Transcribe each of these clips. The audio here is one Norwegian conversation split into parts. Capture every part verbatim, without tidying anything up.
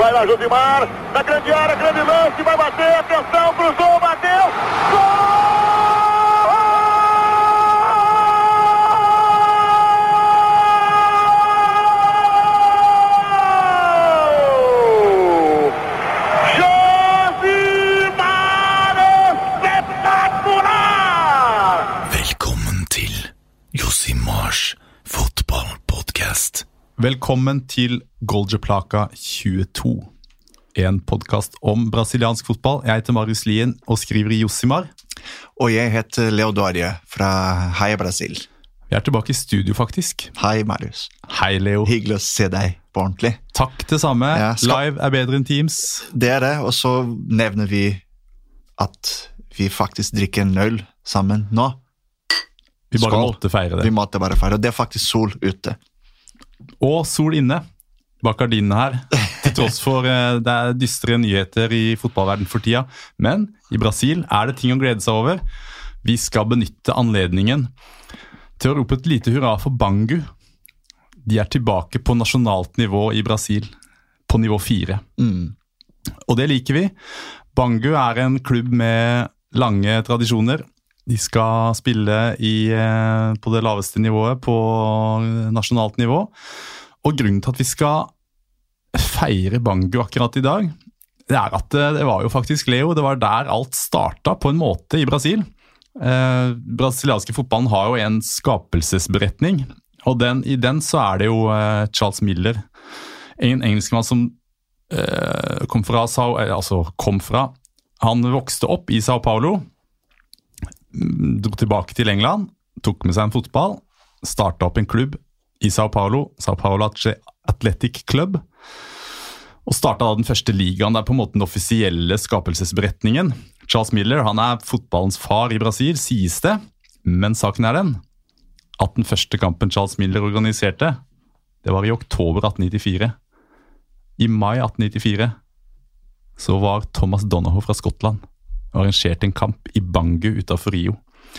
Vai lá, Josimar, na grande área, grande lance, vai bater, atenção, cruzou, bateu, gol! Velkommen til Goljeplaka tjueto, en podcast om brasiliansk fotball. Jeg heter Marius Lien og skriver i Josimar. Og jeg heter Leo Doria fra Heia Brasil. Vi er tilbake i studio faktisk. Hei Marius. Hei Leo. Hyggelig å se deg på ordentlig. Takk det samme. Ja, skal... Live er bedre enn Teams. Det er det, og så nevner vi at vi faktisk drikker en øl sammen nå. Vi bare Skål. måtte feire det. Vi måtte bare feire, og det er faktisk sol ute. Og sol inne, bak gardinene her, til tross for uh, det er dystre nyheter i fotballverden for tida. Men i Brasil er det ting å glede seg over. Vi skal benytte anledningen til å rope et lite hurra for Bangu. De er tilbake på nasjonalt nivå i Brasil, på nivå fire. Mm. Og det liker vi. Bangu er en klubb med lange tradisjoner. De skal spille i, på det laveste nivået, på nasjonalt nivå. Og grunnen til at vi skal feire Bangu akkurat i dag, det er at det, det var jo faktisk, Leo, det var der alt startet på en måte i Brasil. Eh, brasilianske fotballen har jo en skapelsesberetning, og den, i den så er det jo eh, Charles Miller, en engelskmann som eh, kom fra, altså kom fra, han vokste opp i Sao Paulo, dro tilbake til England, tok med seg en fotball, startet opp en klubb i Sao Paulo, Sao Paulo Athletic Club, og startet da den første ligaen, det er på en måte den offisielle skapelsesberetningen. Charles Miller, han er fotballens far i Brasil, sies det, men saken er den, at den første kampen Charles Miller organiserte, det var i oktober atten nittifire. I mai atten nittifire så var Thomas Donohoe fra Skottland og arrangerte en kamp i Bangu utenfor Rio.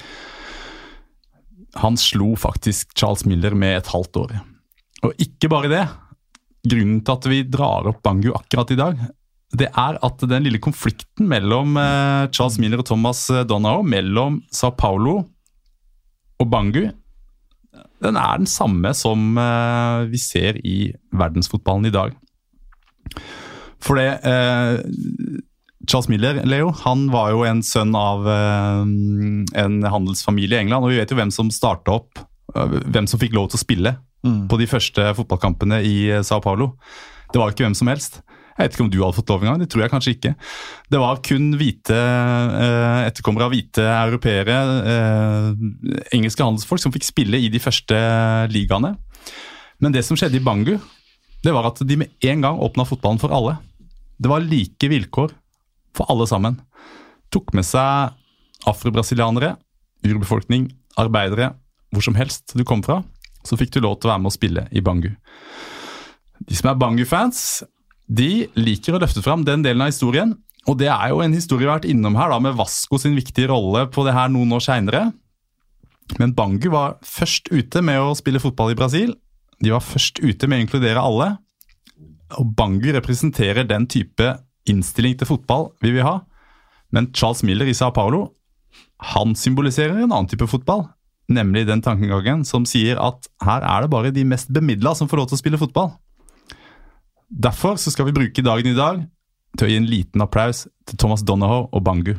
Han slo faktisk Charles Miller med et halvt år. Og ikke bare det. Grunnen til at vi drar opp Bangu akkurat i dag, det er at den lille konflikten mellom eh, Charles Miller og Thomas Donohoe, mellom Sao Paulo og Bangu, den er den samme som eh, vi ser i verdensfotballen i dag. For det... Eh, Charles Miller, Leo, han var jo en sønn av uh, en handelsfamilie i England, og vi vet jo hvem som startet opp, uh, hvem som fikk lov til å spille mm. på de første fotballkampene i uh, Sao Paulo. Det var ikke hvem som helst. Jeg vet ikke om du hadde fått lov en gang, det tror jeg kanskje ikke. Det var kun hvite, uh, etterkommere av hvite europeere, uh, engelske handelsfolk som fikk spille i de første ligaene. Men det som skjedde i Bangu, det var at de med en gang åpnet fotballen for alle. Det var like vilkår for alle sammen. Tok med seg afro-brasilianere, urbefolkning, arbeidere, hvor som helst du kom fra, så fikk du lov til å være med å spille i Bangu. De som er Bangu-fans, de liker å løfte fram den delen av historien, og det er jo en historie vi har vært innom her da, med Vasco sin viktige rolle på det her noen år senere. Men Bangu var først ute med å spille fotball i Brasil. De var først ute med å inkludere alle, og Bangu representerer den type innstilling til fotball vi vil ha, men Charles Miller i Sao Paulo, han symboliserer en annen type fotball, nemlig den tankegangen som sier at her er det bare de mest bemidlede som får lov til å spille fotball. Derfor så skal vi bruke dagen i dag til å gi en liten applaus til Thomas Donohoe og Bangu.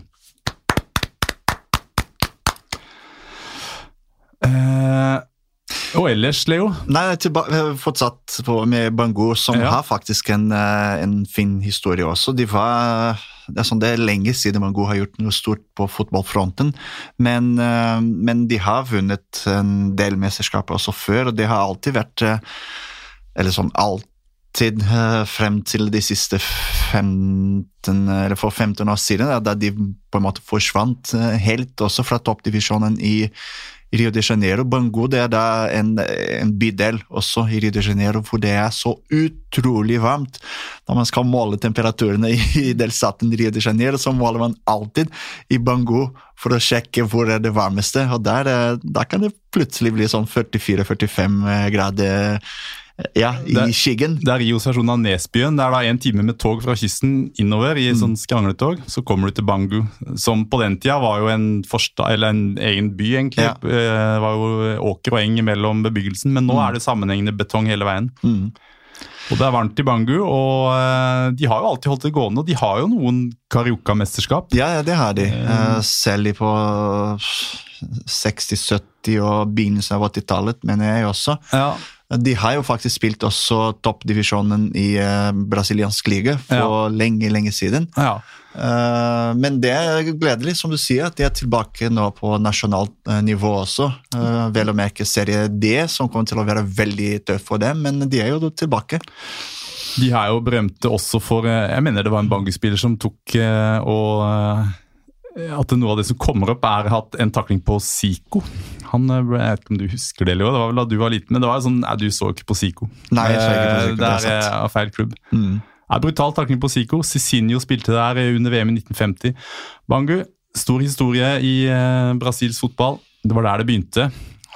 Eh... Og ellers, Leo? Nei, tilba- fortsatt på med Bangu, som ja. har faktisk en, en fin historie også. De var, det, er sånn, det er lenge siden Bangu har gjort noe stort på fotballfronten, men, men de har vunnet en del mesterskaper også før, og det har alltid vært, eller sånn alltid frem til de siste femten, eller for femten år siden, da de på en måte forsvant helt også fra toppdivisjonen i Rio de Janeiro. Bangu, det er da en, en bydel også i Rio de Janeiro, hvor det er så utrolig varmt. når man skal måle temperaturene i delstaten Rio de Janeiro, så måler man alltid i Bangu for å sjekke hvor er det varmeste, og der, der kan det plutselig bli sånn førtifire til førtifem grader ja, i det, skyggen. Det er Rios versjon av Nesbyen. Det er da en time med tog fra kysten innover i mm. sånn skrangletog. Så kommer du til Bangu, som på den tida var jo en, forsta, eller en egen by egentlig. Ja. Det var jo åker og eng mellom bebyggelsen, men nå mm. er det sammenhengende betong hele veien. Mm. Og det er varmt i Bangu, og de har jo alltid holdt det gående, og de har jo noen Carioca-mesterskap. Ja, ja, det har de. Uh, selv på seksti sytti og begynnelsen av åttitallet, mener jeg også. Ja. De har jo faktisk spilt også toppdivisjonen i uh, brasiliansk liga for ja. lenge, lenge siden. Ja. Uh, men det er gledelig, som du sier, at de er tilbake nå på nasjonalt uh, nivå også. Uh, vel å merke serie D, som kommer til å være veldig tøff for dem, men de er jo tilbake. De er jo berømte også for, uh, jeg mener det var en Bangu-spiller som tok uh, og... Uh, at noe av det som kommer opp er hatt en takling på Zico. Han, jeg vet ikke om du husker det, Leo, det var vel da du var liten, men det var sånn, nei, du så ikke på Zico. Nei, jeg så ikke på Zico. Det er av feil klubb. Mm. Det er brutal takling på Zico. Cicinho spilte der under V M i nitten femti. Bangu, stor historie i eh, Brasils fotball. Det var der det begynte.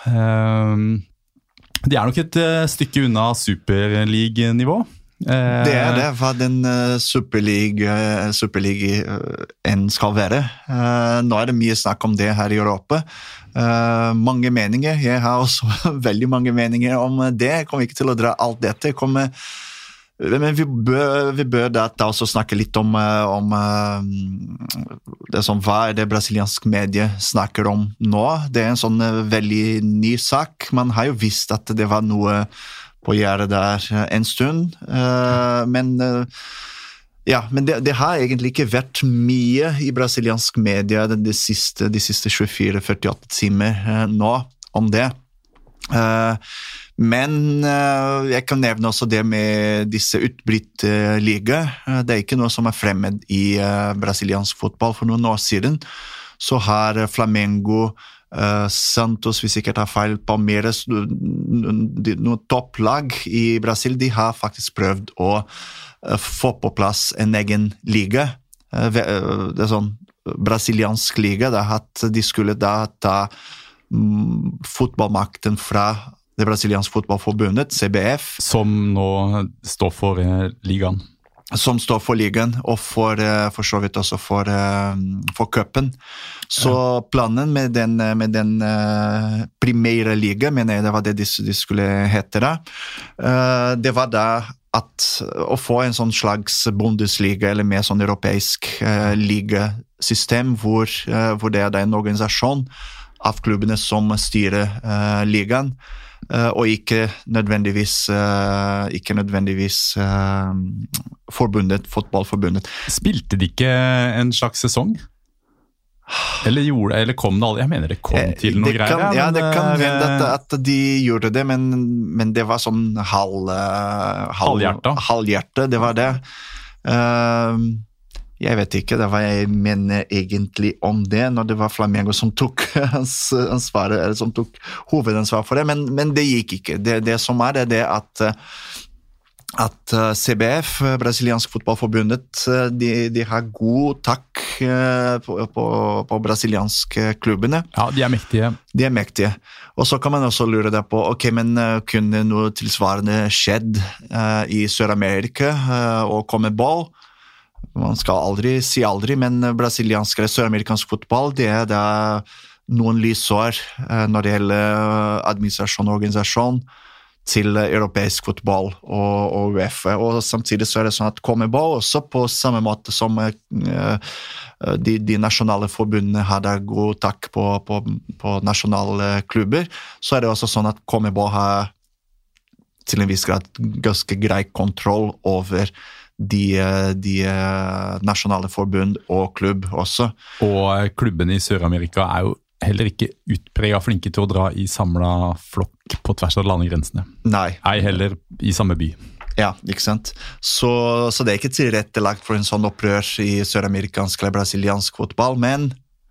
Um, de er nok et uh, stykke unna Superleague-nivå. Det er det, hva den uh, Superliga uh, Superliga uh, enn skal være. Uh, nå er det mye snakk om det her i Europa. Uh, mange meninger. Jeg har også veldig mange meninger om det. Jeg kommer ikke til å dra alt dette. Jeg kommer, men vi bør, vi bør da også snakke litt om, om uh, det som, hva er det brasiliansk medie snakker om nå. Det er en sånn uh, veldig ny sak. Man har jo visst at det var noe på å gjøre der en stund, uh, men, uh, ja, men det, det har egentlig ikke vært mye i brasiliansk media de, de siste, de siste tjuefire til førtiåtte timer uh, nå om det. Uh, men uh, jeg kan nevne også det med disse utbrytte liga. Uh, det er ikke noe som er fremmed i uh, brasiliansk fotball. For noen år siden så har Flamengo, Uh, Santos, hvis ikke tar feil, Palmeiras, noen topplag i Brasil, de har faktisk prøvd å uh, få på plass en egen liga. Uh, det er sånn brasiliansk liga, da, at de skulle da ta um, fotballmakten fra det brasilianske fotballforbundet, C B F. Som nå står for uh, ligaen. Som står for ligaen, og for, for så vidt også for, for cupen. Så ja. Planen med den, med den uh, Primeira Liga, mener jeg det var det de, de skulle hete da, uh, det var da at å få en sånn slags Bundesliga, eller mer sånn europeisk uh, ligasystem, hvor, uh, hvor det er en organisasjon av klubbene som styrer uh, ligaen, Uh, og ikke nødvendigvis, uh, ikke nødvendigvis uh, forbundet, fotballforbundet. Spilte de ikke en slags sesong? Eller, gjorde, eller kom det aldri? Jeg mener det kom til noe greier. Ja, ja, det kan hende at, at de gjorde det, men, men det var sånn halv, halv, halvhjerte. halvhjerte, det var det. Uh, Jeg vet ikke, det var jeg mener egentlig om det, når det var Flamengo som tok ansvar, eller som tok hovedansvar for det, men, men det gikk ikke. Det, det som er det, det er at, at C B F, Brasiliansk fotballforbundet, de, de har god takk på, på, på brasilianske klubbene. Ja, de er mektige. De er mektige. Og så kan man også lure deg på, ok, men kunne noe tilsvarende skjedd uh, i Sør-Amerika uh, og komme ball? Man skal aldri si aldri, men brasiliansk eller sør-amerikansk fotball, det er da noen lysår når det gjelder administrasjon og organisasjon til europeisk fotball og, og UEFA. Og samtidig så er det sånn at Conmebol også på samme måte som uh, de, de nasjonale forbundene har der god takk på, på, på nasjonale klubber, så er det også sånn at Conmebol har til en viss grad ganske grei kontroll over De, de nasjonale forbund og klubb også. Og klubbene i Sør-Amerika er jo heller ikke utpreget flinke til å dra i samlet flokk på tvers av landegrensene. Nei. Ei heller i samme by. Ja, ikke sant? Så, så det er ikke tilrettelagt for en sånn opprør i sør-amerikansk eller brasiliansk fotball, men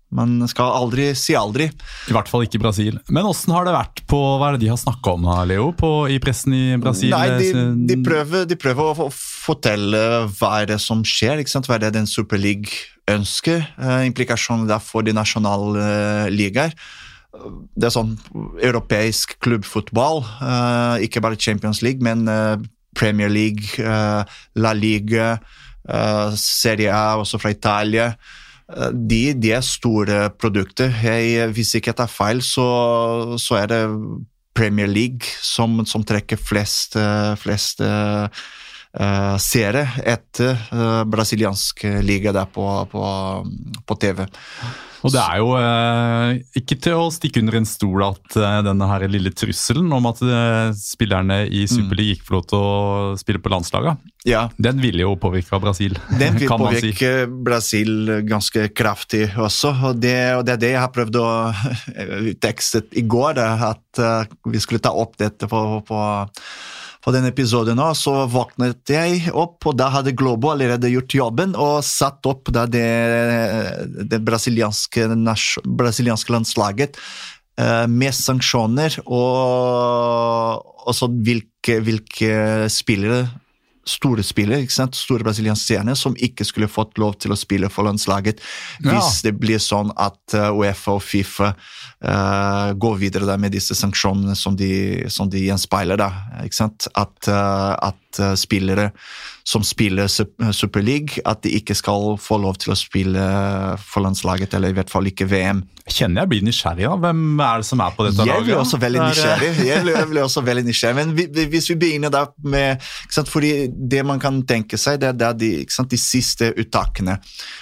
Man skal aldri si aldri. I hvert fall ikke Brasil. Men hvordan har det vært på, hva er det de har snakket om, Leo, på, i pressen i Brasil? Nei, de, de, prøver, de prøver å fortelle hva er det som skjer, ikke sant? Hva er det den Super League ønsker, eh, implikasjonen der for de nasjonale eh, ligaer. Det er sånn europeisk klubbfotball, eh, ikke bare Champions League, men eh, Premier League, eh, La Liga, eh, Serie A, også fra Italia. De, de er store produkter. Jeg, hvis ikke jeg tar feil, så, så er det Premier League som, som trekker flest, flest uh, seere etter uh, brasiliansk liga der på, på, på T V. Og det er jo eh, ikke til å stikke under en stol at eh, denne her lille trusselen om at eh, spillerne i Superliga ikke får lov til å spille på landslaget. Ja. Den vil jo påvirke Brasil. Den vil påvirke si. Brasil ganske kraftig også, og det, og det er det jeg har prøvd å tekste i går, at uh, vi skulle ta opp dette på, på For den episoden nå, så våknet jeg opp, og da hadde Globo allerede gjort jobben, og satt opp da det, det brasilianske, brasilianske landslaget eh, med sanksjoner, og også hvilke, hvilke spillere, store spillere, ikke sant? Store brasilianske stjerner, som ikke skulle fått lov til å spille for landslaget, hvis ja. Det blir sånn at uh, UEFA og FIFA uh, går videre da, med disse sanksjonene som de, som de gjenspeiler. Da, ikke sant? At, uh, at uh, spillere som spiller Super League, at de ikke skal få lov til å spille for landslaget, eller i hvert fall ikke V M. Kjenner jeg blir nysgjerrig da? Hvem er det som er på dette laget? Jeg blir også veldig nysgjerrig. Jeg blir, jeg blir også veldig nysgjerrig. Men vi, hvis vi begynner da med, ikke sant, fordi det man kan tenke seg, det er de, ikke sant, de siste uttakene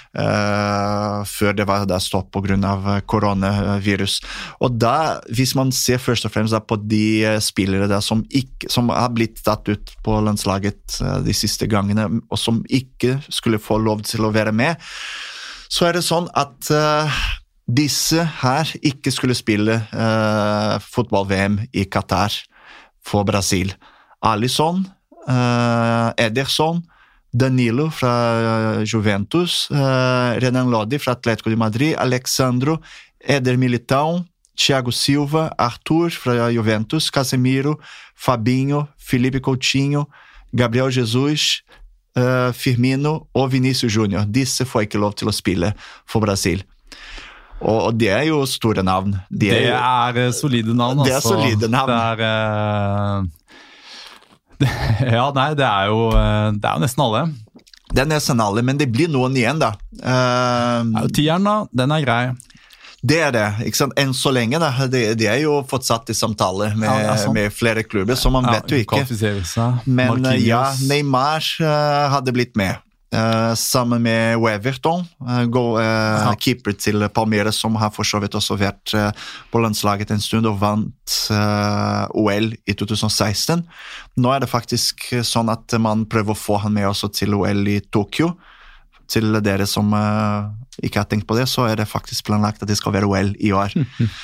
uh, før det var da stopp på grunn av koronavirus. Og da, hvis man ser først og fremst da, på de spillere der som, ikke, som har blitt tatt ut på landslaget uh, de siste gangene, og som ikke skulle få lov til å være med, så er det sånn at uh, disse her ikke skulle spille uh, fotball-V M i Qatar for Brasil. Alisson, uh, Ederson, Danilo fra uh, Juventus, uh, Renan Lodi fra Atlético de Madrid, Alexandro, Eder Militão, Thiago Silva, Arthur fra Juventus, Casemiro, Fabinho, Felipe Coutinho, Gabriel Jesus, uh, Firmino og Vinícius Júnior. Disse får ikke lov til å spille for Brasil. Og det er jo store navn. De er, det er solide navn, altså. Det er solide navn. Det er, uh, det, ja, nei, det er jo det er jo nesten alle. Det er nesten alle, men det blir noen igjen, da. Uh, Tieren, da, den er grei. Det er det, ikke sant? Enn så lenge, da. Det, det er jo fortsatt i samtale med, ja, med flere klubber, så man ja, vet jo ikke. Men Marquinhos. Ja, Neymar uh, hadde blitt med. Uh, sammen med Everton, uh, go, uh, ja. Keeper til Palmeiras, som har for så vidt også vært uh, på landslaget en stund og vant uh, O L i tjuetusen og seksten. Nå er det faktisk sånn at man prøver å få han med også til O L i Tokyo. Til dere som uh, ikke har tenkt på det, så er det faktisk planlagt at det skal være O L i år.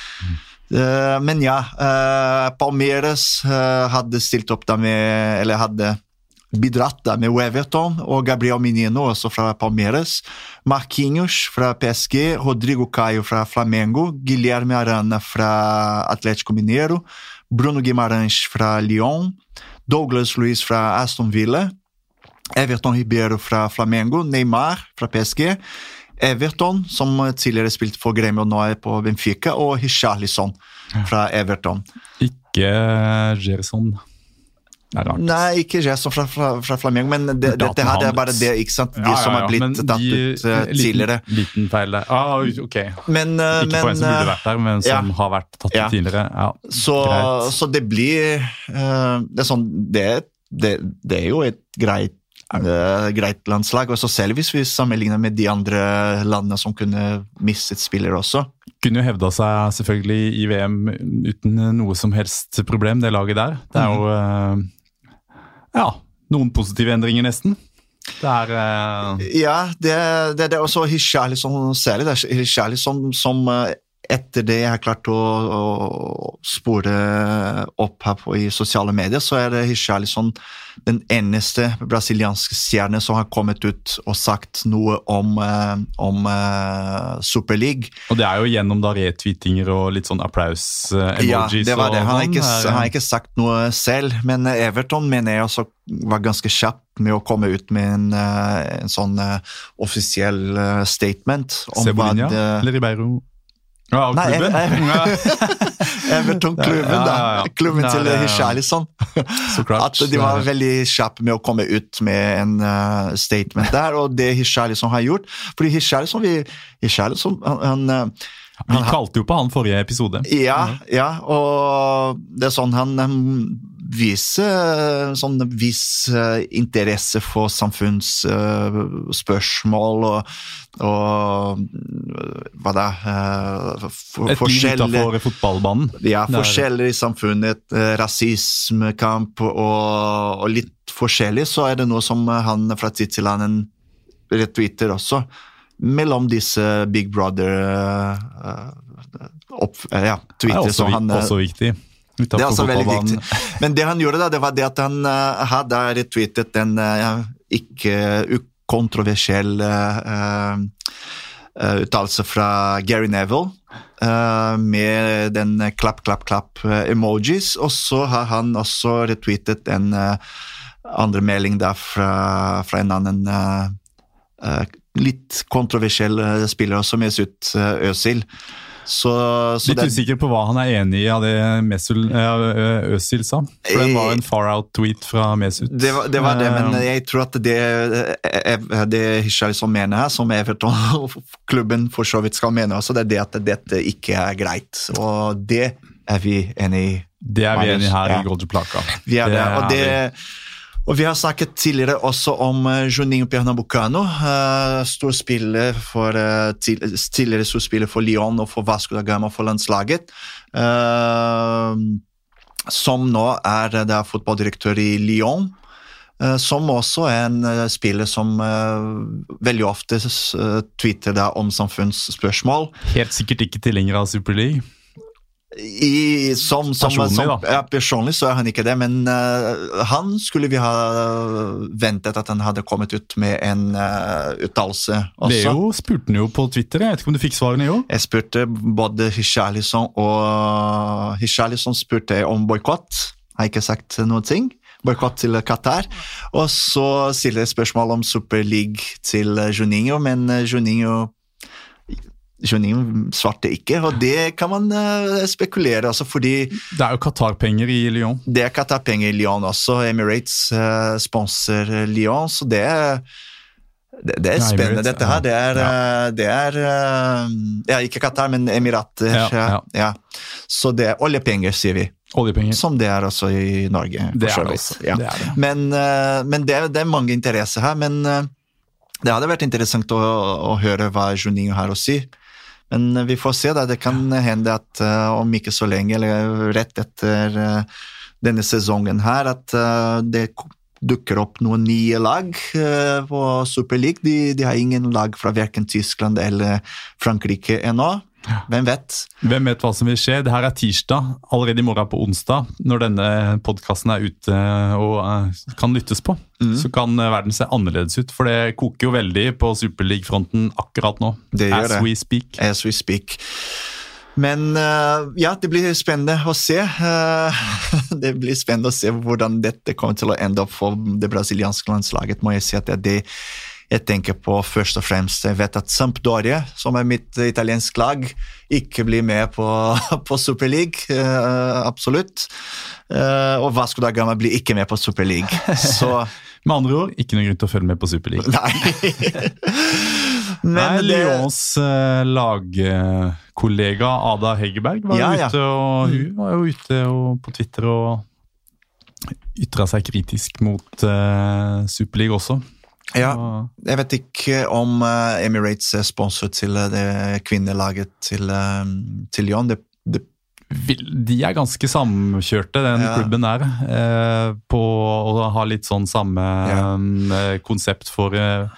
uh, men ja, uh, Palmeiras uh, hadde stilt opp da med, eller hadde bidratt da med Everton og Gabriel Menino også fra Palmeiras, Marquinhos fra P S G, Rodrigo Caio fra Flamengo, Guilherme Arana fra Atlético Mineiro, Bruno Guimarães fra Lyon, Douglas Luiz fra Aston Villa, Everton Ribeiro fra Flamengo, Neymar fra P S G, Everton, som tidligere spilte for Grêmio og nå er på Benfica, og Richarlison fra Everton. Ikke Gerson. Nei, ikke Gerson fra, fra, fra Flamengo, men det, dette her er bare det, ikke sant? De ja, ja, ja, som har blitt tatt ut uh, tidligere. Liten, liten feil der. Ah, ok. Men, uh, ikke men, på en som burde vært der, men som ja, har vært tatt ja. ut tidligere. Ja, så, så det blir, uh, det er sånn, det, det, det er jo et greit, uh, greit landslag, og så selv hvis vi sammenligner med de andre landene som kunne mistet spillere også. Kunne jo hevda seg selvfølgelig i V M uten noe som helst problem, det laget der. Det er jo... Uh, Ja, noen positive endringer nesten. Det er... Uh... Ja, det, det, det er også Richarlison særlig. Det er Richarlison som uh, etter det jeg har klart å, å spore opp her på, i sosiale medier, så er det Richarlison den eneste brasilianske stjerne som har kommet ut og sagt noe om, eh, om eh, Super League. Og det er jo gjennom da retweetinger og litt sånn applaus-emojis. Ja, det var det. Han har, ikke, er, han har ikke sagt noe selv, men Everton mener jeg også var ganske kjapp med å komme ut med en, en sånn uh, offisiell uh, statement. Om Cebolinha hva det, eller Ribeiro? Ja, Nei, klubben. Everton-klubben, ja, ja, ja, ja. da. Klubben til Richarlison. At de var veldig kjappe med å komme ut med en uh, statement der, og det Richarlison har gjort. Fordi Richarlison, vi, Richarlison han, han, vi kalte jo på han forrige episode. Ja, ja, og det er sånn han, han viser sånn viss uh, interesse for samfunnsspørsmål uh, og, og hva da uh, for, et liv utenfor fotballbanen. Ja, forskjeller i samfunnet, uh, rasismekamp og, og litt forskjellig, så er det noe som han fra tid til annen retweeter også, mellom disse Big Brother uh, opp, uh, ja, tweeter som han uh, også viktig. Det er altså veldig viktig. Men det han gjorde da, det var det at han uh, hadde retweetet en uh, ikke ukontroversiell uh, uh, uttalelse fra Gary Neville uh, med den klapp, klapp, klapp uh, emojis, og så har han også retweetet en uh, andre melding der fra, fra en annen uh, uh, litt kontroversiell uh, spiller som er ut uh, Øsil. Så, så litt den, usikker på hva han er enig i av det Mesut Øsil sa. For den var en far-out-tweet fra Mesut. Det var det, var det men jeg tror at det, det Richarlison mener her, som Everton-klubben for så vidt skal mene også, det er det at dette ikke er greit. Og det er vi enige i. Det er vi enige her ja. I Golden Plaka. Vi er det, det og det... Og vi har snakket tidligere også om uh, Juninho Pernambucano, uh, storspiller for, uh, til, tidligere storspiller for Lyon og for Vasco da Gama for landslaget, uh, som nå er der fotballdirektør i Lyon, uh, som også er en uh, spiller som uh, veldig ofte uh, tweeter der om samfunnsspørsmål. Helt sikkert ikke tilhenger av Super League. I, som, som, personlig, som, ja, personlig så er han ikke det, men uh, han skulle vi ha ventet at han hadde kommet ut med en uh, uttalelse også. Leo spurte han jo på Twitter, jeg vet ikke om du fikk svarene jo? Jeg spurte både Richarlison og Richarlison spurte om boykott, har ikke sagt noen ting. Boykott til Qatar, og så stiller jeg spørsmål om Super League til Juninho, men Juninho Juninho svarte ikke, og det kan man uh, spekulere også, fordi det er jo Qatar-penger i Lyon. Det er Qatar-penger i Lyon også. Emirates uh, sponsor Lyon, så det er, det, det er ja, spennende Emirates, dette her. Det er, ja. uh, det er uh, ja, ikke Qatar, men Emirater. Ja, ja. Ja. Så det er oljepenger, sier vi. Oljepenger. Som det er også i Norge. Det er det også. Ja. Det er det. Men, uh, men det, er, det er mange interesser her, men uh, det hadde vært interessant å, å høre hva Juninho har å si. Men vi får se da, det kan hende at uh, om ikke så lenge, eller rett etter uh, denne sesongen her, at uh, det dukker opp noen nye lag uh, på Super League. De, de har ingen lag fra hverken Tyskland eller Frankrike ennå. Hvem vet? Hvem vet hva som vil skje? Det her er tirsdag, allerede i morgen på onsdag, når denne podcasten er ute og uh, kan lyttes på. Mm. Så kan uh, verden se annerledes ut, for det koker jo veldig på Super League-fronten akkurat nå. Det gjør As det. we speak. As we speak. Men uh, ja, det blir spennende å se. Uh, det blir spennende å se hvordan dette kommer til å ende opp for det brasilianske landslaget, må jeg si at det er det jeg tenker på først og fremst. Jeg vet at Sampdoria, som er mitt italiensk lag, ikke blir med på, på Super League, uh, absolutt. Uh, og Vasco da Gama blir ikke med på Super League. Så med andre ord, ikke noen grunn til å følge med på Super League. Nei. Men Nei, det... Lyons uh, lagkollega Ada Hegerberg var, ja, ute, og, hun var jo ute og, på Twitter og ytret seg kritisk mot uh, Super League også. Ja, jeg vet ikke om uh, Emirates er sponsor til uh, det kvinnelaget til, uh, til Lyon. Det, det... De er ganske samkjørte, den ja. Klubben der, uh, på å ha litt sånn samme ja. uh, konsept for, uh,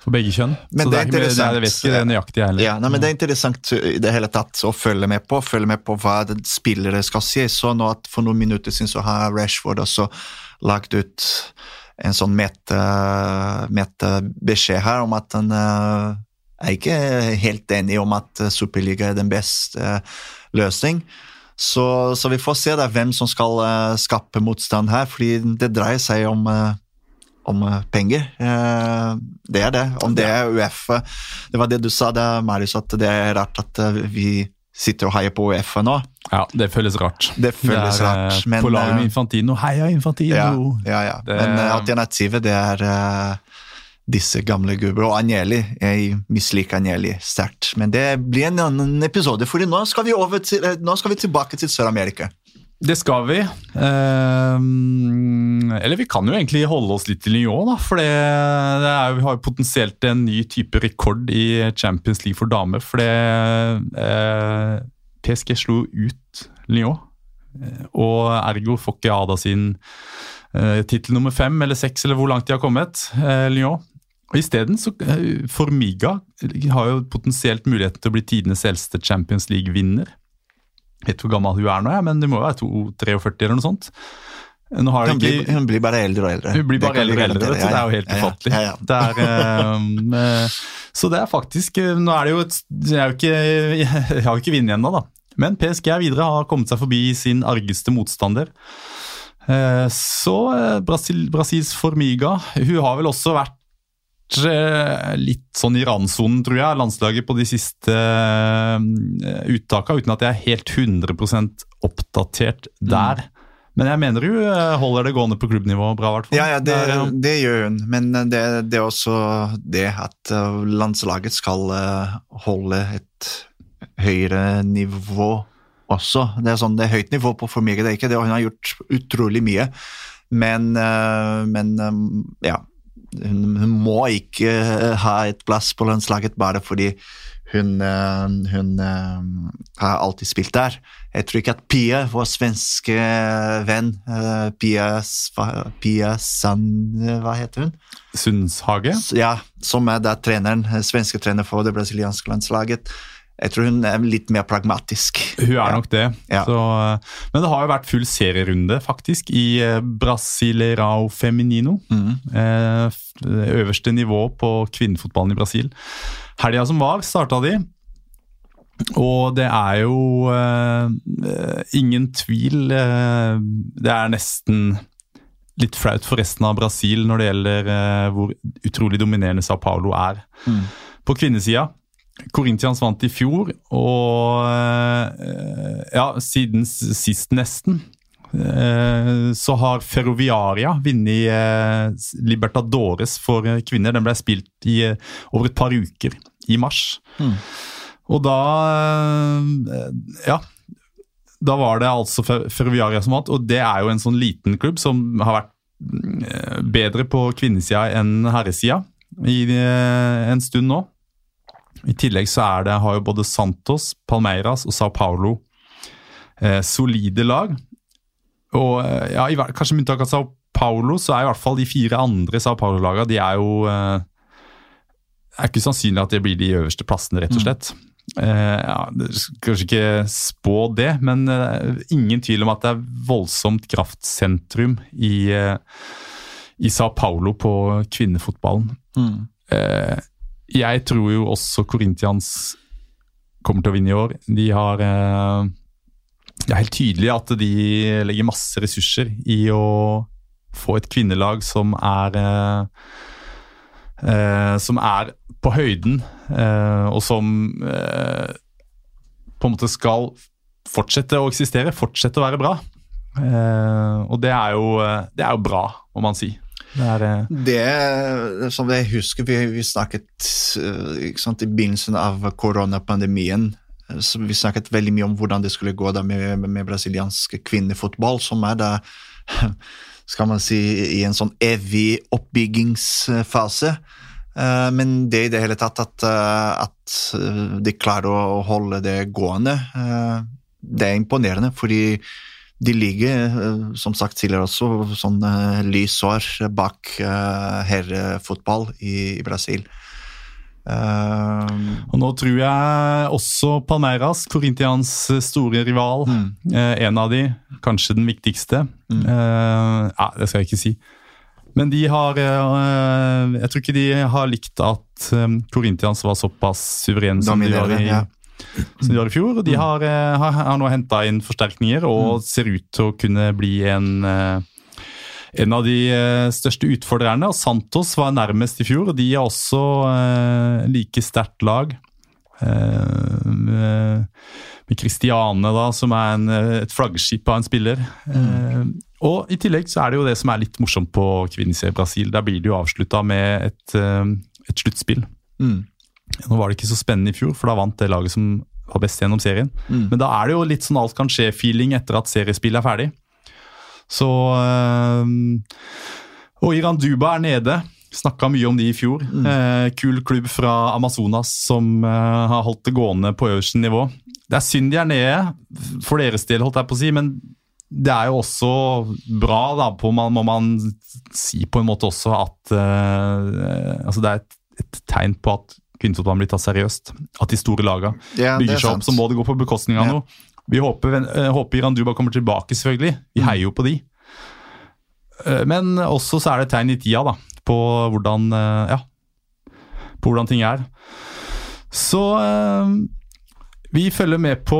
For begge kjønn. Men så det er interessant. Det, det vet ikke det nøyaktig heller. Ja, nei, men det er interessant i det hele tatt å følge med på, følge med på hva spillere skal si. Så nå at for noen minutter siden så har Rashford også lagt ut en sånn mete, mete beskjed her om at han uh, er ikke helt enig om at Superliga er den beste uh, løsning. Så, så vi får se da hvem som skal uh, skape motstand her, fordi det dreier seg om... Uh, om penger. Det er det. Om det er UEFA. Det var det du sa da, Marius, at det er rart at vi sitter og heier på UEFA nå. Ja, det føles rart. Det føles det er, rart. Men, på laget med Infantino, heia Infantino! Ja, ja, ja. Det, men alternativet det er uh, disse gamle gubber. Og Agnelli, jeg misliker Agnelli sterkt. Men det blir en annen episode, fordi nå skal vi, over til, nå skal vi tilbake til Sør-Amerika. Det skal vi. Eh, eller vi kan jo egentlig holde oss litt til Lyon, da, for det, det er, vi har jo potensielt en ny type rekord i Champions League for damer, for det eh, P S G slo ut Lyon, og ergo får ikke Ada sin eh, titel nummer fem eller seks, eller hvor langt de har kommet, eh, Lyon. Og i stedet så eh, Formiga har jo potensielt muligheten til å bli tidenes eldste Champions League-vinner. Jeg vet hvor gammel hun er nå, ja, men det må jo være to treogførti eller noe sånt. Nå har hun, ikke, blir, hun blir bare eldre og eldre. Hun blir bare eldre og eldre, vet du. Det er jo helt ufattelig. Ja, ja, ja. Det er, um, så det er faktisk, nå er det jo et, jeg har jo ikke, jeg har jo ikke vunnet ennå da, men P S G er videre, har kommet seg forbi sin argeste motstander. Så Brasil, Brasils Formiga, hun har vel også vært litt sånn i randsonen, tror jeg, landslaget på de siste uh, uttakene, uten at jeg er helt hundre prosent oppdatert der. Mm. Men jeg mener jo holder det gående på klubbnivå bra, i hvert fall. Ja, ja, det, Der, ja. det gjør hun, men det, det er også det at landslaget skal holde et høyere nivå også. Det er sånn, det er høyt nivå på Formiga, det er ikke det, og hun har gjort utrolig mye, men, men ja, Hun, hun må ikke ha et plass på landslaget bare fordi hun, hun uh, har alltid spilt der. Jeg tror ikke at Pia, vår svenske venn, uh, Pia, Pia Sand, hva heter hun? Sundshage? Ja, som er da treneren, svenske trener for det brasilianske landslaget. Jeg tror hun er litt mer pragmatisk. Hun er nok det. Ja. Så, men det har jo vært full serierunde faktisk i Brasileirão Feminino. Mm. Eh, øverste nivå på kvinnefotballen i Brasil. Helga som var, startet de. Og det er jo eh, ingen tvil. Eh, det er nesten litt flaut for resten av Brasil når det gjelder eh, hvor utrolig dominerende Sao Paulo er. Mm. På kvinnesida Corinthians vant i fjor, og ja, siden sist nesten, så har Ferroviaria vunnet Libertadores for kvinner. Den ble spilt i over et par uker i mars. Mm. Og da, ja, da var det altså Ferroviaria som vant, og det er jo en sånn liten klubb som har vært bedre på kvinnesida enn herresida i en stund nå. I tillegg så er det, har jo både Santos, Palmeiras og Sao Paulo eh, solide lag. Og ja, i, kanskje med unntak av Sao Paulo, så er i hvert fall de fire andre Sao Paulo-lagene, de er jo eh, er ikke sannsynlig at det blir de øverste plassene, rett og slett. Mm. Eh, ja, det skal kanskje ikke spå det, men eh, ingen tvil om at det er voldsomt kraftsentrum i, eh, i Sao Paulo på kvinnefotballen. Mm. Eh, Jeg tror jo også Corinthians kommer til å vinne i år. De har eh, det er helt tydelig at de legger masse ressurser i å få et kvinnelag som er eh, eh, som er på høyden, eh, og som eh, på en måte skal fortsette å eksistere, fortsette å være bra. Eh, og det er jo, det er jo bra, må man si. Det er, det, som jeg husker, vi, vi snakket ikke sant, i begynnelsen av koronapandemien, så vi snakket veldig mye om hvordan det skulle gå da med, med brasiliansk kvinnefotball, som er da, skal man si, i en sånn evig oppbyggingsfase. Men det i det hele tatt at, at de klarer å holde det gående, det er imponerende, fordi de ligger, som sagt tidligere også, sånn lysår bak herrefotball i, i Brasil. Uh, og nå tror jeg også Palmeiras, Corinthians store rival, mm. uh, en av de, kanskje den viktigste. Mm. Uh, ja, det skal jeg ikke si. Men de har, uh, jeg tror ikke de har likt at um, Corinthians var såpass suveren som de var i, ja. som de var i fjor. Og de har, uh, har, har nå hentet inn forsterkninger og mm. ser ut til å kunne bli en... Uh, En av de største utfordrerne, og Santos var nærmest i fjor, og de er også eh, like sterkt lag. Eh, med, med Cristiane da, som er en, et flaggskip av en spiller. Eh, og i tillegg så er det jo det som er litt morsomt på Kvinneserie Brasil. Der blir det jo avsluttet med et, et sluttspill. Mm. Nå var det ikke så spennende i fjor, for da vant det laget som var best gjennom serien. Mm. Men da er det jo litt sånn alt kan skje-feeling etter at seriespillet er ferdig. Så, og Iranduba er nede, snakket mye om de i fjor. Mm. Eh, kul klubb fra Amazonas som eh, har holdt det gående på øverste nivå. Det er synd de er nede, for deres del holdt jeg på å si, men det er jo også bra, da, på, man, må man si på en måte også at eh, altså det er et, et tegn på at kvinnefotballen blir tatt seriøst. At de store lagene ja, bygger seg opp, så må det gå på bekostning av ja. noe. Vi håper, håper Iranduba kommer tilbake selvfølgelig. Vi heier jo på de. Men også så er det tegn i tida da, på hvordan, ja, på hvordan ting er. Så vi følger med på,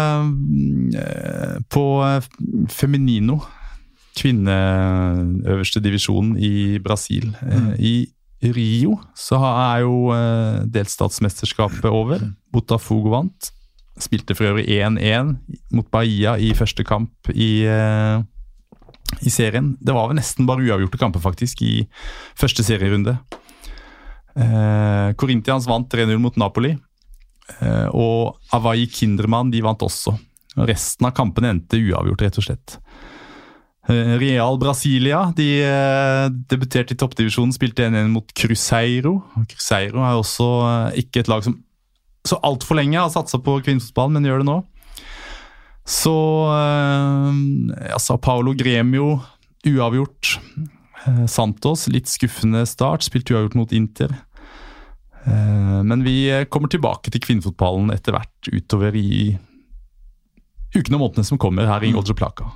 på Feminino, kvinneøverste divisjonen i Brasil. Mm. I Rio så er jo delstatsmesterskapet over. Botafogo vant. Spilte for øvrig én én mot Bahia i første kamp i, uh, i serien. Det var vel nesten bare uavgjorte kamper faktisk i første serierunde. Uh, Corinthians vant tre null mot Napoli, uh, og Avaí Kinderman de vant også. Og resten av kampene endte uavgjort rett og slett. Uh, Real Brasilia de uh, debuterte i toppdivisjonen, spilte én én mot Cruzeiro. Cruzeiro er også uh, ikke et lag som så alt for lenge har satset på kvinnefotball, men gjør det nå. Så ja, Sao Paulo, Gremio, uavgjort. Santos, litt skuffende start, spilt uavgjort mot Inter. Men vi kommer tilbake til kvinnefotballen etter hvert utover i ukene og månedene som kommer her i Golden Plaka.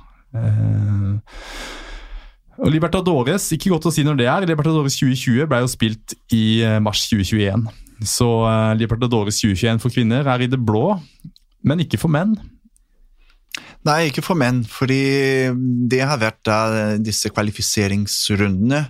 Og Libertadores, ikke godt å si når det er, Libertadores tjue tjue ble jo spilt i mars tjue tjueen. Så uh, Libertadores tjue tjueen for kvinner er i det blå, men ikke for menn. Nei, ikke for menn, fordi det har vært da, disse kvalifiseringsrundene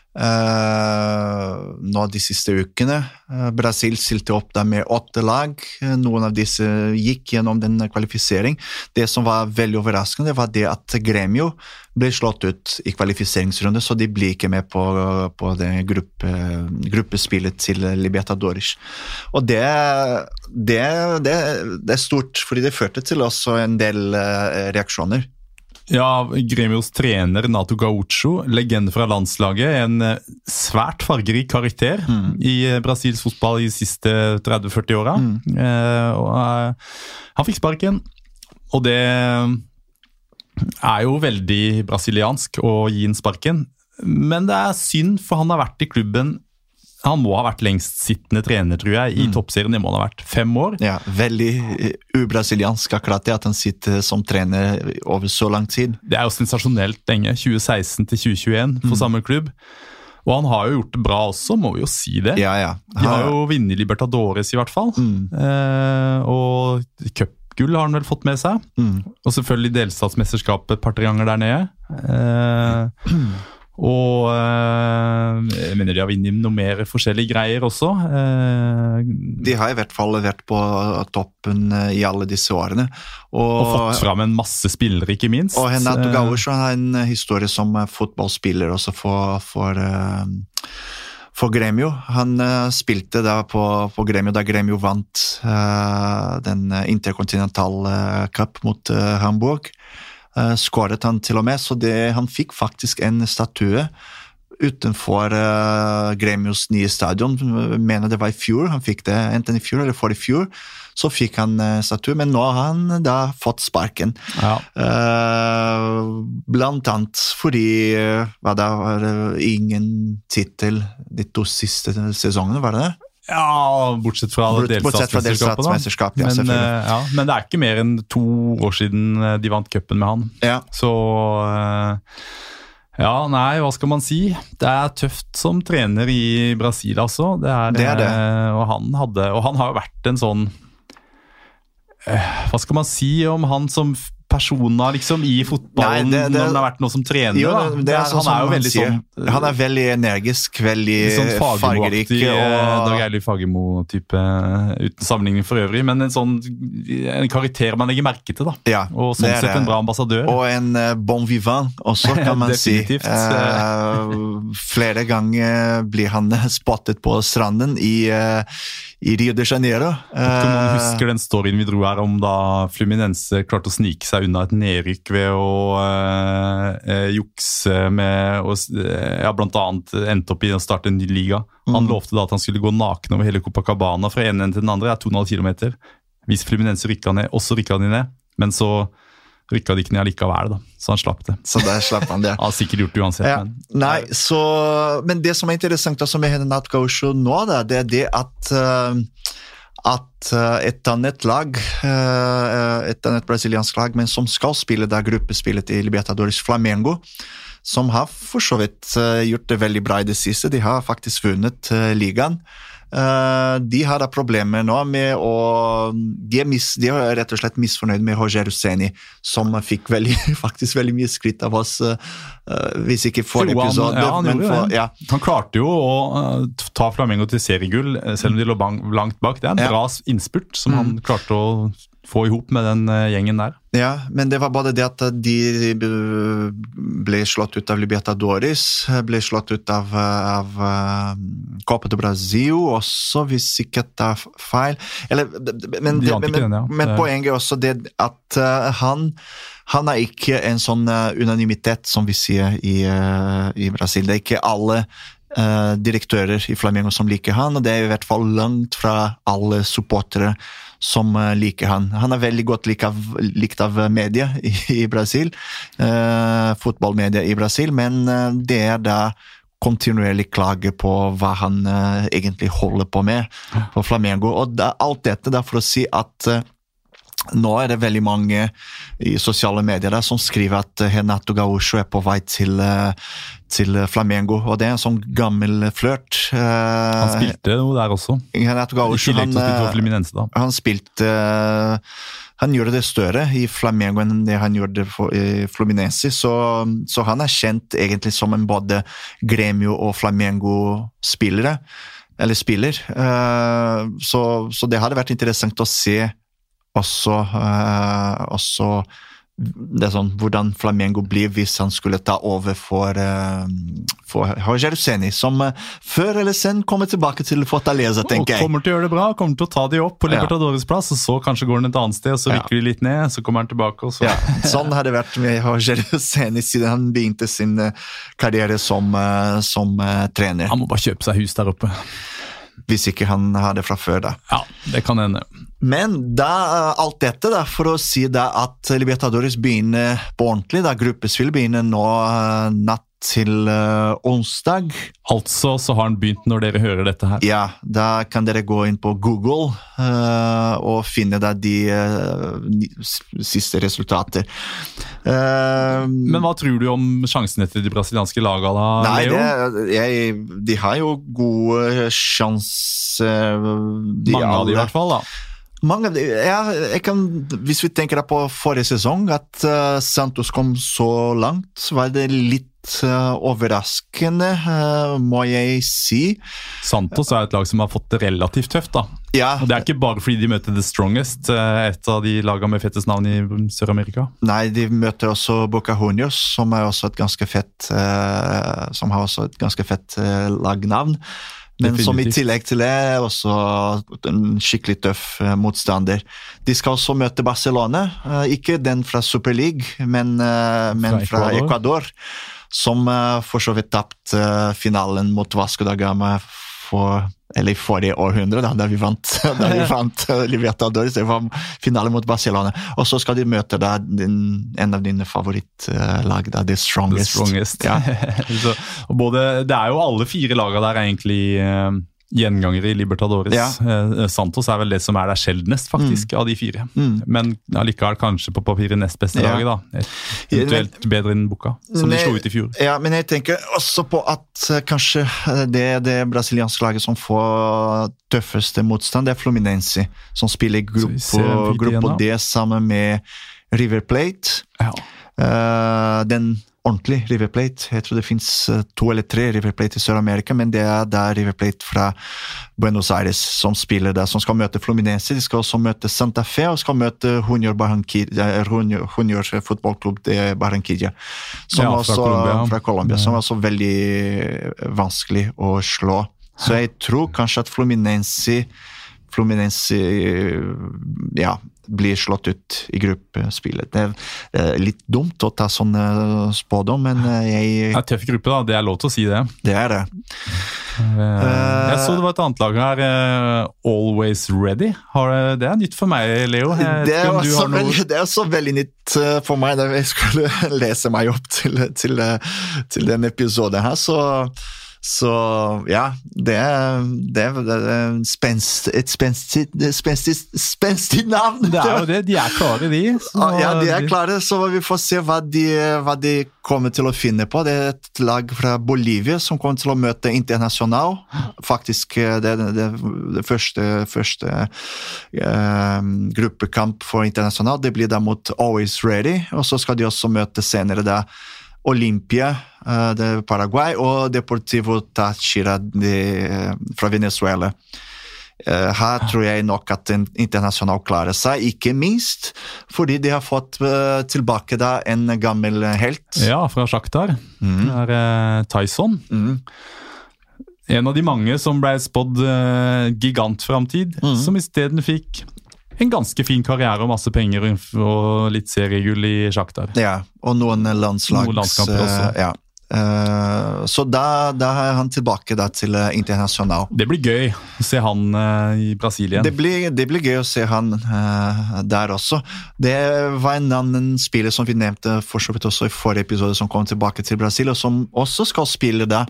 uh, nå de siste ukene. Uh, Brasil stilte opp da med åtte lag. Uh, noen av disse gikk gjennom den kvalifisering. Det som var veldig overraskende var det at Gremio ble slått ut i kvalifiseringsrunde, så de blir ikke med på, på det gruppe, gruppespillet til Libertadores. Og det, det, det, det er stort, fordi det førte til også en del uh, reaksjoner. Ja, Gremios trener Nato Gaucho, legende fra landslaget, en svært fargerik karakter mm. i Brasils fotball i de siste tretti førti åra. Mm. Uh, og, uh, han fikk sparken, og det er jo veldig brasiliansk å gi en sparken, men det er synd, for han har vært i klubben, han må ha vært lengst sittende trener, tror jeg, i mm. toppserien. Det må han ha vært fem år. Ja, veldig ubrasiliansk akkurat det, at han sitter som trener over så lang tid. Det er jo sensasjonelt lenge, tjue seksten til tjue tjueen for mm. samme klubb. Og han har jo gjort det bra også, må vi jo si det. Ja, ja. De har jo vunnet Libertadores i hvert fall, mm. eh, og cup gull har han vel fått med seg. Mm. Og selvfølgelig delstatsmesterskapet et par-tre ganger der nede. Eh, og eh, jeg mener de har vunnet noe mer forskjellige greier også. Eh, de har i hvert fall vært på toppen i alle disse årene. Og, og fått frem en masse spillere, ikke minst. Og Renato Gaúcho har en historie som fotballspiller også for... for uh, For Gremio. Han uh, spilte da på, på Gremio, da Gremio vant uh, den interkontinental uh, cup mot uh, Hamburg. Uh, skåret han til og med, så det, han fikk faktisk en statue utenfor uh, Gremios nye stadion. Jeg mener det var i fjor, han fikk det enten i fjor eller for i fjor. Så fikk han uh, statue, men nå har han da fått sparken. Ja. Uh, blant annet fordi uh, hva da var det ingen titel de to siste sesongene, var det det? Ja, bortsett fra delstatsmesterskapet. Ja, men, uh, ja, men det er ikke mer enn to år siden de vant cupen med han. Ja. Så uh, ja, nei, hva skal man si? Det er tøft som trener i Brasil, altså. Det er det. Er det. Uh, og, han hadde, og han har jo vært en sånn uh, hva skal man si om han som personer liksom i fotballen? Nei, det, det, når han har vært noe som trener jo, det, det er, sånn han er jo veldig sier. sånn han er veldig energisk, veldig sånn fargerik og Dag Eilif Fagermo-type uten sammenligning for øvrig, men en sånn en karakter man legger merke til da, ja, og sånn sett en bra ambassadør og en uh, bon vivant også, kan man si uh, flere ganger blir han spottet på stranden i uh, i Rio de Janeiro. Om noen husker den storyen vi dro her om da Fluminense klarte å snike seg unna et nedrykk ved å uh, jukse med og, ja, blant annet endte opp i å starte en ny liga. Han mm. lovte da at han skulle gå naken over hele Copacabana fra en ende til den andre, to komma fem kilometer. Hvis Fluminense rykket ned, også rykket de ned, men så rykket de ikke ned likevel da, så han slapp det. Så der slapp han det. Han har sikkert gjort det uansett. Ja. Men, Nei, så, men det som er interessant også med Renato Gaúcho nå, da, det er det at, uh, at uh, et annet lag, uh, et annet brasiliansk lag, men som skal spille da gruppespillet i Libertadores, Flamengo, som har for så vidt uh, gjort det veldig bra i det siste. De har faktisk vunnet uh, ligaen. Uh, de har da problemer nå med å de er, mis, de er rett og slett misfornøyd med Rogério Ceni, som fikk veldig, faktisk veldig mye skritt av oss uh, hvis ikke forrige episode. Ja, han, men for, ja. han klarte jo å uh, ta Flamengo til seriegull, selv om de lå bang, langt bak. Det er en ja. bra innspurt som mm. han klarte å få ihop med den uh, gjengen der. Ja, men det var bare det at de ble slått ut av Libertadores, ble slått ut av, av uh, Copa do Brasil også, hvis ikke det er feil. Eller, men, det, men, den, ja. men poenget er også det at uh, han, han er ikke en sånn uh, unanimitet som vi sier i, uh, i Brasil. Det er ikke alle uh, direktører i Flamengo som liker han, og det er i hvert fall langt fra alle supportere som uh, liker han. Han er veldig godt lik av, likt av media i, i Brasil, uh, fotballmedia i Brasil, men uh, det er da kontinuerlig klage på hva han uh, egentlig holder på med på Flamengo. Og da, alt dette da for å si at uh, nå er det veldig mange i sosiale medier der som skriver at Renato Gaúcho er på vei til, til Flamengo, og det er en sånn gammel flørt. Han spilte jo der også. Renato Gaúcho, han, da. han spilte, han gjorde det større i Flamengo enn det han gjorde i Fluminense, så, så han er kjent egentlig som en både Gremio og Flamengo-spillere, eller spiller. Så, så det hadde vært interessant å se Også, uh, også det er sånn, hvordan Flamengo blir hvis han skulle ta over for, uh, for Rogério Ceni, som uh, før eller sen kommer tilbake til Fortaleza, tenker jeg. Kommer til å gjøre det bra, kommer til å ta de opp på Libertadores plass, og så kanskje går han et annet sted, og så rykker ja. de litt ned, så kommer han tilbake. Og så. Ja, sånn har det vært med Rogério Ceni siden han begynte sin uh, karriere som, uh, som uh, trener. Han må bare kjøpe seg hus der oppe. Hvis ikke han har det fra før da. Ja, det kan hende. Men da, alt dette da, for å si da at Libertadores begynner på ordentlig, da gruppespill begynner nå natt til uh, onsdag. Altså så har han begynt når dere hører dette her. Ja, da kan dere gå inn på Google uh, og finne da de uh, siste resultater. Uh, Men hva tror du om sjansene til de brasilianske laga da, nei, Leo? Det, jeg, de har jo gode sjanser. Mange alle. Av de i hvert fall da. Mange, ja, jeg kan, hvis vi tenker på forrige sesong, at uh, Santos kom så langt, så var det litt uh, overraskende, uh, må jeg si. Santos er et lag som har fått det relativt tøft da. Ja. Og det er ikke bare fordi de møter The Strongest, uh, et av de lagene med fettest navn i Sør-Amerika. Nei, de møter også Boca Juniors, som er også et ganske fett, uh, som har også et ganske fett uh, lagnavn. Men definitivt. Som i tillegg til det er også en skikkelig tøff uh, motstander. De skal også møte Barcelona, uh, ikke den fra Super League, men, uh, men fra, fra Ecuador. som uh, for så vidt tapt uh, finalen mot Vasco da Gama for, eller forrige århundre, da, da vi vant, da vi vant uh, Libertadores, det var finalen mot Barcelona, og så skal de møte da din, en av dine favorittlag, uh, da, The Strongest. The Strongest. Ja. så, og både, det er jo alle fire lagene der egentlig uh, gjengangere i Libertadores. Ja. Uh, Santos er vel det som er der sjeldnest, faktisk, mm. av de fire. Mm. Men allikevel kanskje på papiret nest beste ja. laget, da. Eventuelt men, bedre enn Boca, som ne, de slo ut i fjor. Ja, men jeg tenker også på at uh, kanskje det er det brasilianske laget som får tøffeste motstand, det er Fluminense, som spiller gruppe, gruppe D sammen med River Plate. Ja. Uh, den ordentlig River Plate. Jeg tror det finnes to eller tre River Plate i Sør-Amerika, men det er der River Plate fra Buenos Aires som spiller der, som skal møte Fluminense. De skal også møte Santa Fe, og skal møte Junior Barranquilla, Junior, Junior fotballklubb de Barranquilla, som ja, fra også, Colombia, fra Colombia ja. som er også veldig vanskelig å slå. Så jeg tror kanskje at Fluminense Fluminense ja, blir slått ut i gruppespillet. Det er litt dumt å ta sånne spådom, men jeg... Det er tøff gruppe da, det er lov til å si det. Det er det. Jeg så det var et annet lag her, Always Ready. Det er nytt for meg, Leo. Det er, også noe... veldig, det er også veldig nytt for meg, da jeg skulle lese meg opp til, til, til den episoden her, så... Så ja, det er, det er, det er spenst, et spenstig, spenstig, spenstig navn. Det er jo det, de er klare de. Så ja, de er klare, så vi får se hva de, hva de kommer til å finne på. Det er et lag fra Bolivia som kommer til å møte Internacional. Faktisk det er det, det første, første uh, gruppekamp for Internacional. Det blir da mot Always Ready, og så skal de også møte senere da Olimpia uh, de Paraguay og Deportivo Táchira de, uh, fra Venezuela. Uh, her tror jeg nok at en internasjonal klarer seg, ikke minst fordi de har fått uh, tilbake da en gammel helt. Ja, fra Shakhtar. Mm. Det er uh, Tyson. Mm. En av de mange som ble spådd uh, gigantframtid, mm. som i stedet fikk en ganske fin karriere og masse penger og litt seriegull i Shakhtar. Ja, og noen landslags... Noen landskamper også. Uh, ja. Uh, så da, da er han tilbake da til uh, Internacional. Det blir gøy å se han uh, i Brasilien. Det blir, det blir gøy å se han uh, der også. Det var en annen spiller som vi nevnte for så vidt også i forrige episode som kom tilbake til Brasil, og som også skal spille da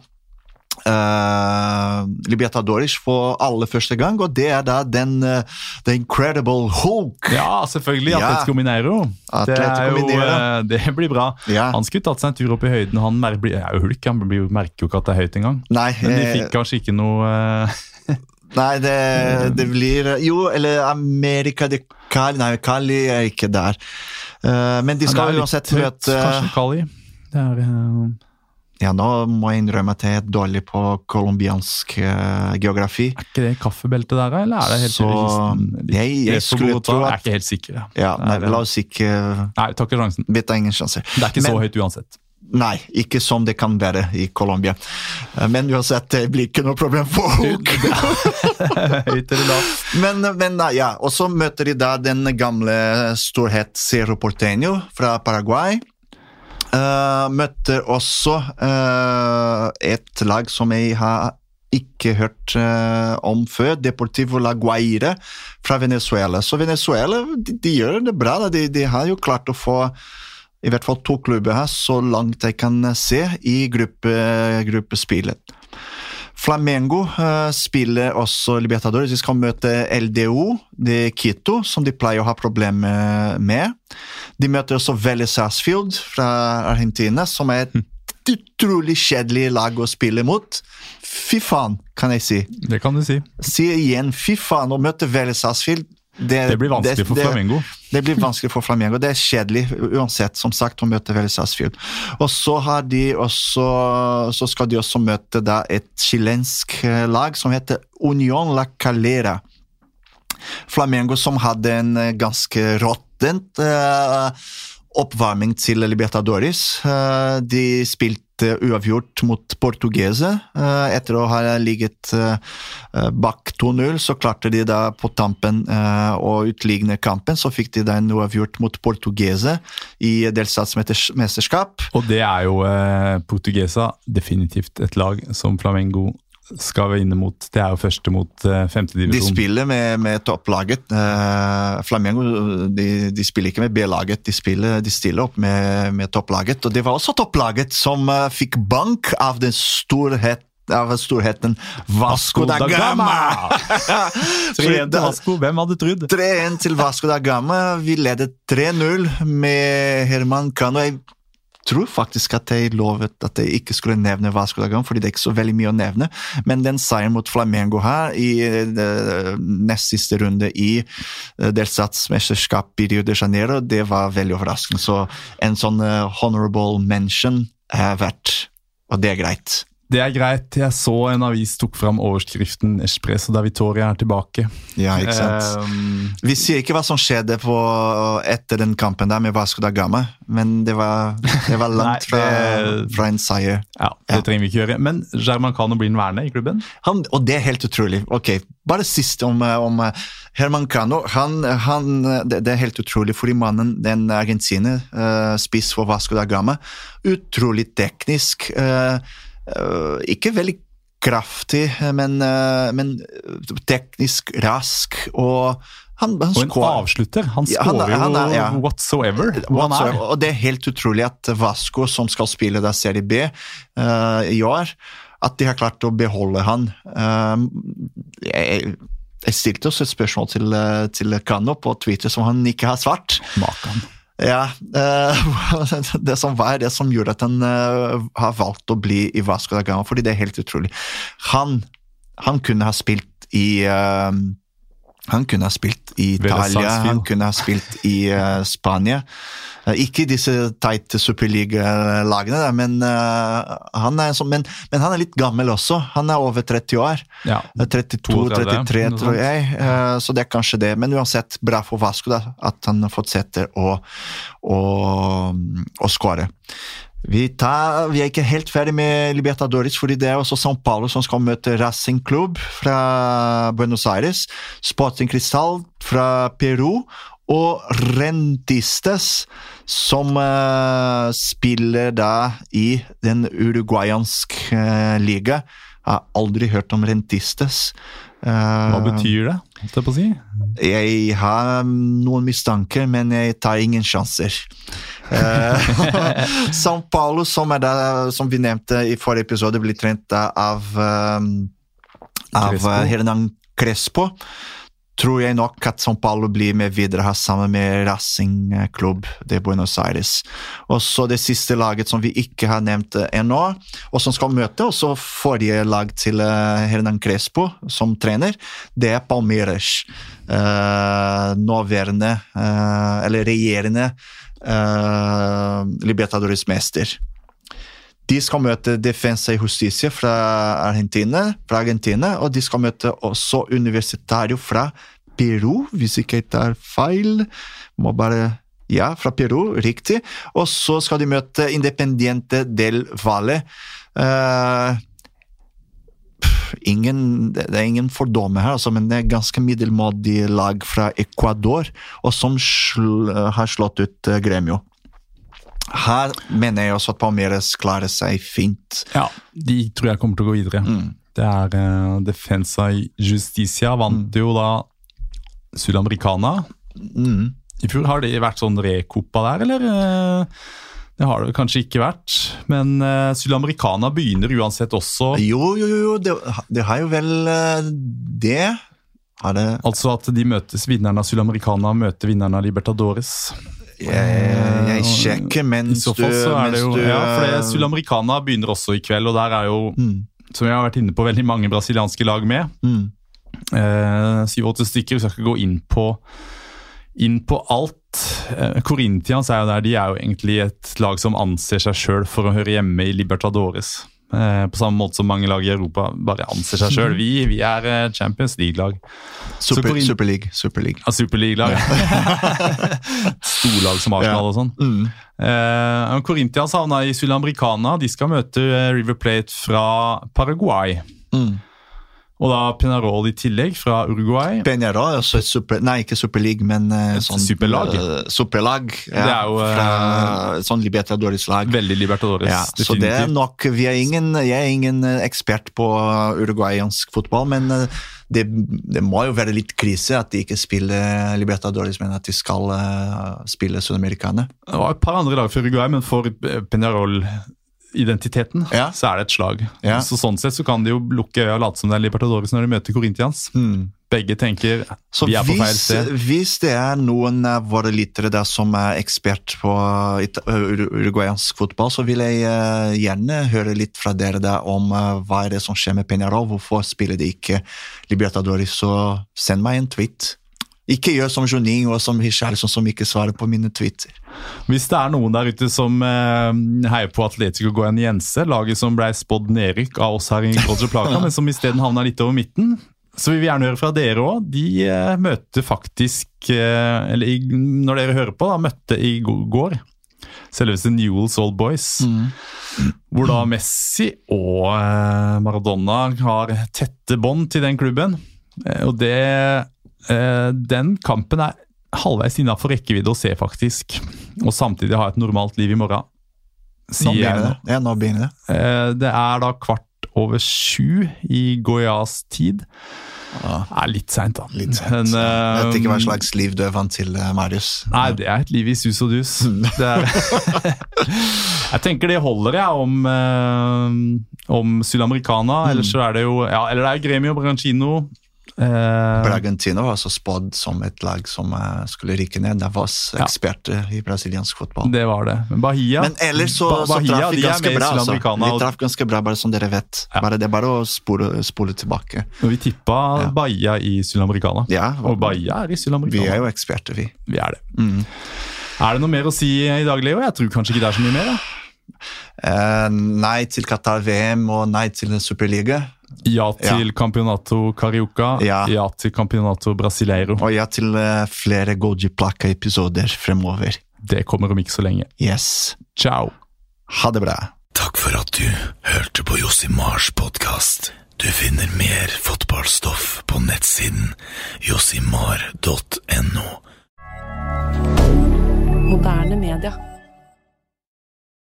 Uh, Libertadores for aller første gang, og det er da den uh, The Incredible Hulk. Ja, selvfølgelig, Atletico ja. Mineiro. Atletico det, er jo, Mineiro. Uh, det blir bra. Ja. Han skulle tatt seg en tur opp i høyden, han mer, er jo hulk, han blir, merker jo ikke at det er høyt engang. Nei, men de fikk kanskje ikke noe uh... Nei, det, det blir jo, eller America de Cali. Nei, Cali er ikke der, uh, men de skal jo uansett møte kanskje Cali. Det er uh... Ja, nå må jeg innrømme at jeg er dårlig på kolumbiansk uh, geografi. Er ikke det kaffebeltet der, eller er det helt så, jeg, jeg skulle tro at... Jeg er ikke helt sikker. Ja, ja nei, la oss ikke... Nei, takk for sjansen. Vet jeg ingen sjanser. Det er ikke så Men, høyt uansett. Nei, ikke som det kan være i Colombia. Men uansett, det blir ikke noe problem for Hulk. Høyt eller lavt. Men, men ja, og så møter de da den gamle storhet Cerro Porteño fra Paraguay. Uh, møtte også uh, et lag som jeg har ikke hørt uh, om før, Deportivo La Guaira fra Venezuela. Så Venezuela, de, de gjør det bra, de, de har jo klart å få i hvert fall to klubber her, så langt jeg kan se i gruppe, gruppespillet. Flamengo uh, spiller også Libertadores. De skal møte L D O de Quito, som de pleier å ha problemer med. De møter også Vélez Sarsfield fra Argentina, som er et utrolig kjedelig lag å spille mot. Fy faen, kan jeg si. Det kan du si. Si igjen, fy faen, å møte Vélez Sarsfield. Det, det blir vanskelig det, for Flamengo. Det, det blir vanskelig for Flamengo. Det er kjedelig, uansett, som sagt, å møte Vélez Sarsfield. Og så har de også, så skal de også møte da et chilensk lag som heter Unión La Calera. Flamengo som hadde en ganske råttent uh, oppvarming til Libertadores. Uh, de spilte spilte uavgjort mot Portugese. Etter å ha ligget bak to null, så klarte de da på tampen å utligne kampen, så fikk de da en uavgjort mot Portugese i delstatsmesterskap. Og det er jo eh, Portugesa definitivt et lag som Flamengo skal vi inn mot. Det er jo første mot uh, femte divisjon. De spiller med, med topplaget. Uh, Flamengo de, de spiller ikke med B-laget, de, spiller, de stiller opp med, med topplaget. Og det var også topplaget som uh, fikk bank av den storhet av storheten Vasco da Gama. tre en til Vasco, hvem hadde trodd? tre en til Vasco da Gama. Vi ledet tre null med Herman Cano. Jeg tror faktisk at jeg lovet at jeg ikke skulle nevne Vasco da Gama, fordi det er ikke så veldig mye å nevne, men den seieren mot Flamengo her i uh, nest siste runde i uh, delstatsmesterskap i Rio de Janeiro, det var veldig overraskende, så en sånn uh, honorable mention er verdt, og det er greit. Det er greit. Jeg så en avis tok fram overskriften Espresso da Vitória er tilbake. Ja, ikke sant. Um, Vi sier ikke hva som skjedde på, etter den kampen der med Vasco da Gama, men det var, det var langt Nei, det, fra, fra en seier. Ja, det ja. trenger vi ikke gjøre. Men German Cano blir den værende i klubben? Han, og det er helt utrolig. Ok, bare sist om, om Herman Cano. Han, han, det, det er helt utrolig, fordi mannen, den argentiner, uh, spiss for Vasco da Gama, utrolig teknisk, uh, Uh, ikke veldig kraftig, men, uh, men teknisk rask, og han, han og en skår. avslutter. Han skårer ja, jo ja. whatsoever. whatsoever. Og det er helt utrolig at Vasco, som skal spille da Serie B uh, i år, at de har klart å beholde han. Uh, jeg, jeg stilte også et spørsmål til, til Cano på Twitter som han ikke har svart. Makan. Ja, uh, det som var det som gjorde at han uh, har valgt å bli i Vasco da Gama, fordi det er helt utrolig. Han, han kunne ha spilt i uh, han kunne ha spilt i Italia, han kunne ha spilt i uh, Spania. Uh, ikke disse tight superliga-lagene, men, uh, han er sånn, men, men han er litt gammel også. Han er over tretti år. Ja, trettito trettitre tror jeg. Uh, så det er kanskje det. Men uansett, bra for Vasco da, at han har fått sette og, og, og skåre. Vi, tar, vi er ikke helt ferdig med Libertadores, fordi det er også São Paulo som skal møte Racing Club fra Buenos Aires, Sporting Cristal fra Peru, og Rentistas som uh, spiller da i den uruguayanske uh, liga. Jeg har aldri hørt om Rentistas. Uh, Hva betyr det? Det på å si? Jeg har noen mistanker, men jeg tar ingen sjanser. uh, São Paulo, som, er da, som vi nevnte i forrige episode, blir trent av, um, av Crespo. Hernan Crespo. Tror jeg nok at São Paulo blir med videre her sammen med Racing Club de Buenos Aires. Og så det siste laget som vi ikke har nevnt ennå, og som skal møte også forrige lag til Hernan Crespo som trener, det er Palmeiras. Uh, nåværende, uh, eller regjerende uh, Libertadores mester. De skal møte Defensa y Justicia fra Argentina, fra Argentina, og de skal møte også Universitario fra Peru, hvis ikke jeg tar feil. Må bare, ja, fra Peru, riktig. Og så skal de møte Independiente del Valle. Uh, ingen, det er ingen fordome her, altså, men det er ganske middelmådig lag fra Ecuador, og som sl- har slått ut uh, Gremio. Her mener jeg også at Palmeiras klarer seg fint. Ja, de tror jeg kommer til å gå videre. Mm. Det er uh, Defensa y Justicia vant mm. jo da Sudamericana. Mm. I fjor har det vært sånn rekoppa der, eller? Uh, det har det kanskje ikke vært, men uh, Sudamericana begynner uansett også. Jo, jo, jo, det, det har jo vel uh, det. Har det. Altså at de møtes, vinnerne av Sudamericana møter vinnerne av Libertadores. Jeg, jeg sjekker mens du... I så fall så er det jo, du, ja, for Sudamericana begynner også i kveld, og der er jo, mm. som jeg har vært inne på, veldig mange brasilianske lag med. Mm. Eh, syv-åtte stykker, vi skal ikke gå inn på, inn på alt. Eh, Corinthians er jo der, de er jo egentlig et lag som anser seg selv for å høre hjemme i Libertadores. Eh, på samme måte som mange lag i Europa bare anser seg selv. Vi, vi er eh, Champions League-lag. Super, Korin- Super League. Super League. Ja, Super League-lag. Storlag som Arsenal Ja. og sånn. Mm. Eh, Corinthians havna i Sudamericana. De skal møte eh, River Plate fra Paraguay. Mm. Og da Peñarol i tillegg fra Uruguay. Peñarol er også et super, nei, ikke Super League, men eh, Et sånn superlag. eh, superlag. Ja, Det er jo, eh, fra sånn Libertadores-lag. Veldig Libertadores, Ja, så det er nok, vi er ingen, jeg er ingen eh, ekspert på uruguayansk fotball, men eh, det, det må jo være litt krise at de ikke spiller Libertadores, men at de skal eh, spille Sydamericane. Det var et par andre lag for Uruguay, men for Peñarol-identiteten Ja. så er det et slag. Ja. Så sånn sett så kan de jo lukke øya og late som det er Libertadores når de møter Corinthians. Hmm. Begge tenker Så vi er på feil hvis, sted. hvis det er noen av våre lyttere der som er ekspert på ita- ur- uruguayansk fotball, så vil jeg eh, gjerne høre litt fra dere der om eh, hva er det som skjer med Peñarol, hvorfor spiller de ikke Libertadores, så send meg en tweet. Ikke gjør som Joning og som Richarlison som ikke svarer på mine tweeter. Hvis det er noen der ute som eh, heier på Atletico Goianiense, laget som ble spådd nedrykk av oss her i Roger Plaka, men som i stedet havna litt over midten, så vil vi gjerne høre fra dere også. De eh, møter faktisk, eh, eller i, når dere hører på, da, møtte i går selveste Newell's Old Boys, hvor da Messi og eh, Maradona har tette bånd til den klubben. Eh, og det, eh, den kampen er halvveis innenfor rekkevidde å se faktisk, og samtidig ha et normalt liv i morgen. Nå Sier jeg begynner nå. det. Ja, nå begynner det. Eh, det er da kvart over sju i Goiás tid. Ja. Det er litt sent da. Litt sent. Men, Jeg eh, vet ikke hva slags liv du er vant til, eh, Marius. Nei, det er et liv i sus og dus. Det er jeg tenker det holder jeg om, eh, om Sydamericana, eller så er det jo, ja, eller det er Gremio Brancino. Eh, Bragantino var så spådd som et lag som eh, skulle rykke ned. Det var oss Ja. eksperter i brasiliansk fotball. det var det. Men Bahia, Men ellers så, Ba- så Bahia, traff vi de er ganske med i bra. Altså. Sydamericana, Vi og- traff ganske bra, bare som dere vet. Ja. Bare, det er bare å spole, spole tilbake. og vi tippa Ja. Bahia i Sydamericana. Ja, Og Bahia er i vi Sydamericana. er jo eksperter, vi. Vi er det. Mm. Er det noe mer å si i dag, Leo? Jeg tror kanskje ikke det er så mye mer. Da. Eh, nei til Qatar-V M og nei til Superliga. Ja til Campeonato Carioca, ja. Ja. til Campeonato Brasileiro. Og ja til eh, flere Golgi-plaka-episoder fremover. Det kommer om ikke så lenge. Yes. Ciao! Ha det bra. Takk for at du hørte på Josimars podcast. Du finner mer fotballstoff på nettsiden josimar punktum no. Moderne media.